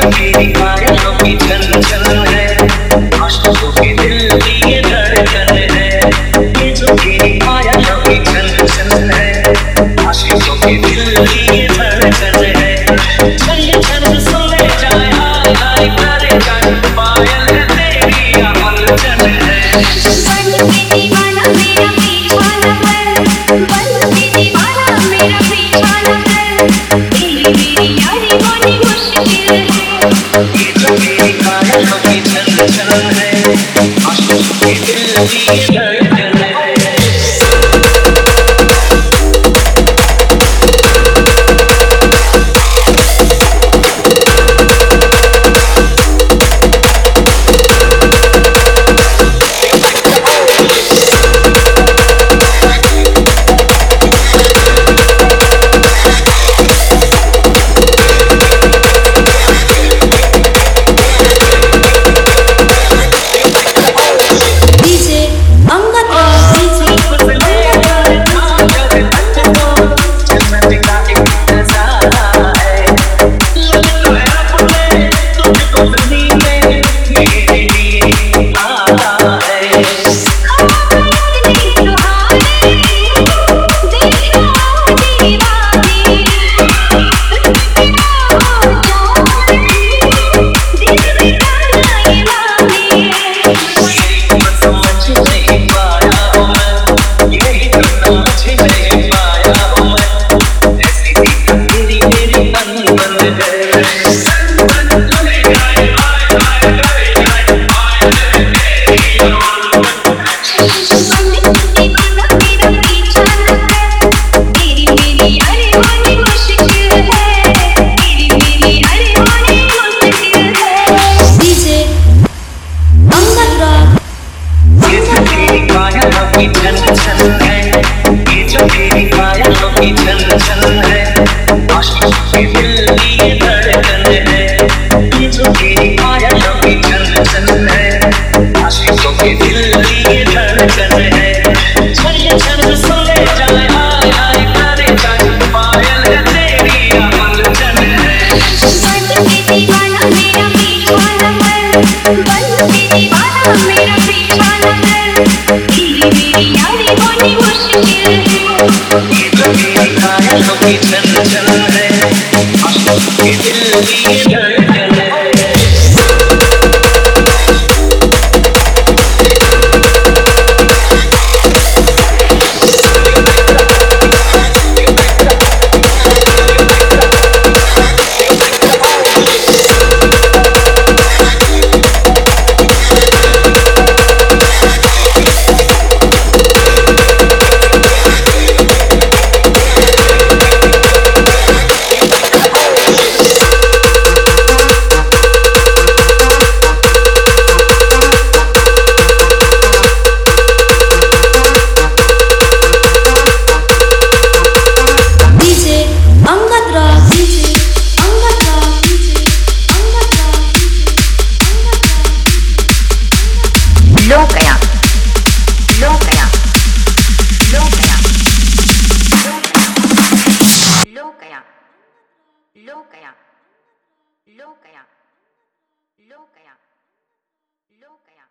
मेरी पायलों की छन छन है, आशिकों के दिल की ये धड़कन है। ये जो मेरी पायलों की छन छन है, आशिकों के दिल की ये धड़कन है। छन छन सुने जाए हाय हाय करे जाए, पायल है तेरी या उलझन है। बन के दीवाना मेरा पीछा न कर, बन के दीवाना मेरा पीछा न कर, तेरी मेरी यारी होनी मुश्किल है। ये जो मेरी पायलों की छन छन है, आशिकों के दिल की ये धड़कन है। लो गया